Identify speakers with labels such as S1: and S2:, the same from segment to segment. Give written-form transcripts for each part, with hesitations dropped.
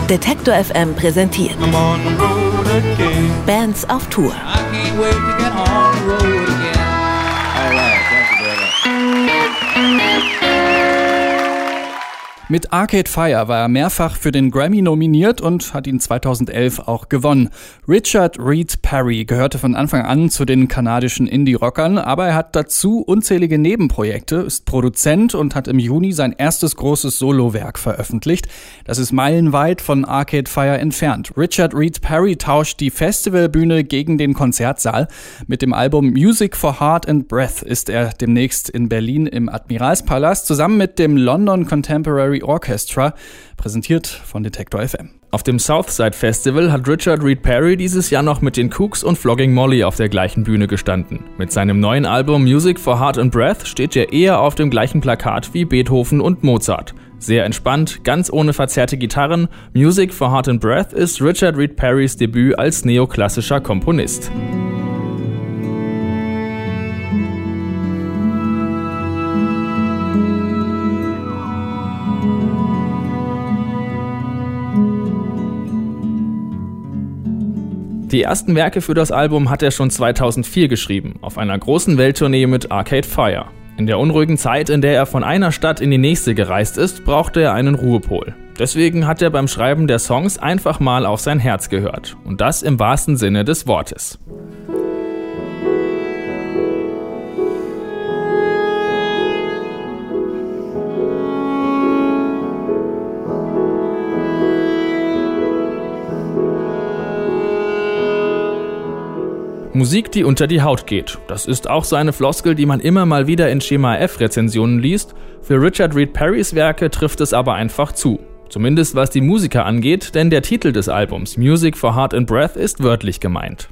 S1: Detektor FM präsentiert Bands auf Tour.
S2: Mit Arcade Fire war er mehrfach für den Grammy nominiert und hat ihn 2011 auch gewonnen. Richard Reed Parry gehörte von Anfang an zu den kanadischen Indie-Rockern, aber er hat dazu unzählige Nebenprojekte, ist Produzent und hat im Juni sein erstes großes Solowerk veröffentlicht. Das ist meilenweit von Arcade Fire entfernt. Richard Reed Parry tauscht die Festivalbühne gegen den Konzertsaal. Mit dem Album Music for Heart and Breath ist er demnächst in Berlin im Admiralspalast zusammen mit dem London Contemporary Orchestra, präsentiert von Detektor FM.
S3: Auf dem Southside Festival hat Richard Reed Parry dieses Jahr noch mit den Kooks und Flogging Molly auf der gleichen Bühne gestanden. Mit seinem neuen Album Music for Heart and Breath steht er eher auf dem gleichen Plakat wie Beethoven und Mozart. Sehr entspannt, ganz ohne verzerrte Gitarren, Music for Heart and Breath ist Richard Reed Parrys Debüt als neoklassischer Komponist. Die ersten Werke für das Album hat er schon 2004 geschrieben, auf einer großen Welttournee mit Arcade Fire. In der unruhigen Zeit, in der er von einer Stadt in die nächste gereist ist, brauchte er einen Ruhepol. Deswegen hat er beim Schreiben der Songs einfach mal auf sein Herz gehört. Und das im wahrsten Sinne des Wortes. Musik, die unter die Haut geht. Das ist auch so eine Floskel, die man immer mal wieder in Schema F-Rezensionen liest. Für Richard Reed Parrys Werke trifft es aber einfach zu. Zumindest was die Musiker angeht, denn der Titel des Albums Music for Heart and Breath ist wörtlich gemeint.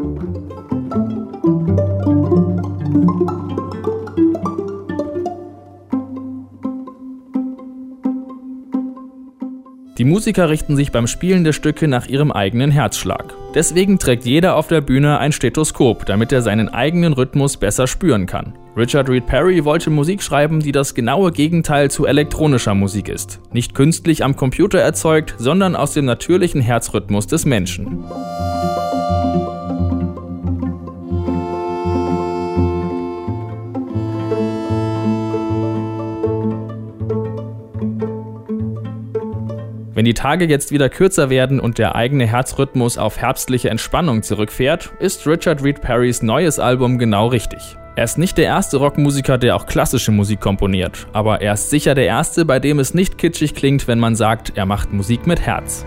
S3: Die Musiker richten sich beim Spielen der Stücke nach ihrem eigenen Herzschlag. Deswegen trägt jeder auf der Bühne ein Stethoskop, damit er seinen eigenen Rhythmus besser spüren kann. Richard Reed Parry wollte Musik schreiben, die das genaue Gegenteil zu elektronischer Musik ist. Nicht künstlich am Computer erzeugt, sondern aus dem natürlichen Herzrhythmus des Menschen. Wenn die Tage jetzt wieder kürzer werden und der eigene Herzrhythmus auf herbstliche Entspannung zurückfährt, ist Richard Reed Parrys neues Album genau richtig. Er ist nicht der erste Rockmusiker, der auch klassische Musik komponiert, aber er ist sicher der erste, bei dem es nicht kitschig klingt, wenn man sagt, er macht Musik mit Herz.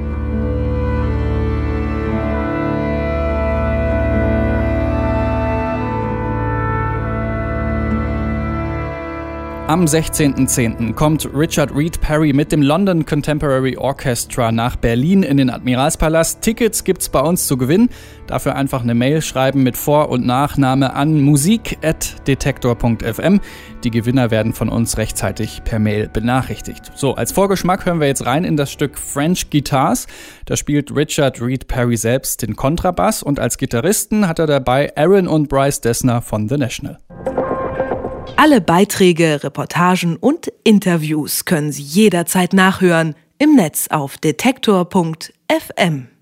S2: Am 16.10. kommt Richard Reed Parry mit dem London Contemporary Orchestra nach Berlin in den Admiralspalast. Tickets gibt's bei uns zu gewinnen. Dafür einfach eine Mail schreiben mit Vor- und Nachname an musik@detektor.fm. Die Gewinner werden von uns rechtzeitig per Mail benachrichtigt. So, als Vorgeschmack hören wir jetzt rein in das Stück French Guitars. Da spielt Richard Reed Parry selbst den Kontrabass und als Gitarristen hat er dabei Aaron und Bryce Dessner von The National.
S1: Alle Beiträge, Reportagen und Interviews können Sie jederzeit nachhören im Netz auf detektor.fm.